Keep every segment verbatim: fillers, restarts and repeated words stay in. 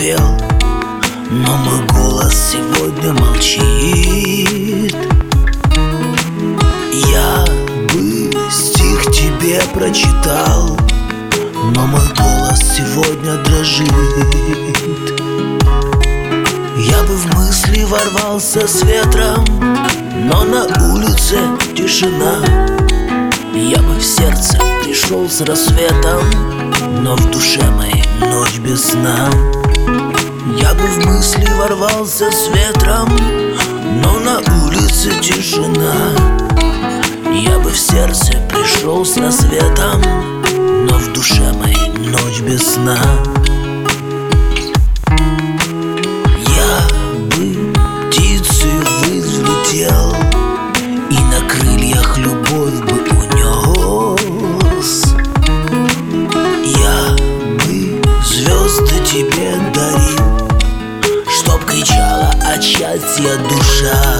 запел, но мой голос сегодня молчит. Я бы стих тебе прочитал, но мой голос сегодня дрожит. Я бы в мысли ворвался с ветром, но на улице тишина. Я бы в сердце пришел с рассветом, но в душе моей ночь без сна. Я бы в мысли ворвался с ветром, но на улице тишина. Я бы в сердце пришел с рассветом, но в душе моей ночь без сна. Я бы птицей взлетел и на крыльях любовь бы унес. Я бы звезды тебе дарил, чтоб кричала от счастья душа.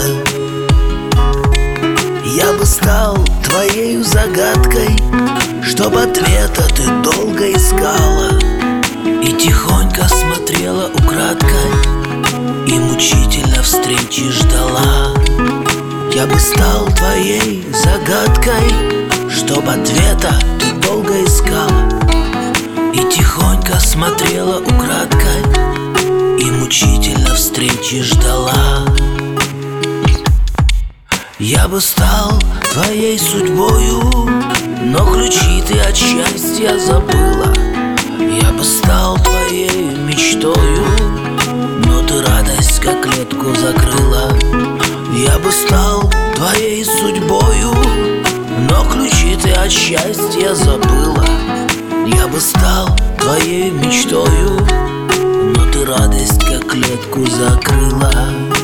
Я бы стал твоею загадкой, чтоб ответа ты долго искала и тихонько смотрела украдкой, и мучительно встречи ждала. Я бы стал твоей загадкой, чтоб ответа ты долго искала и тихонько смотрела украдкой, и мучительно встречи ждала. Я бы стал твоей судьбою, но ключи ты от счастья забыла. Я бы стал твоей мечтою, но ты радость как клетку закрыла. Я бы стал твоей судьбою, но ключи ты от счастья забыла. Я бы стал твоей мечтою, но ты радость как клетку закрыла.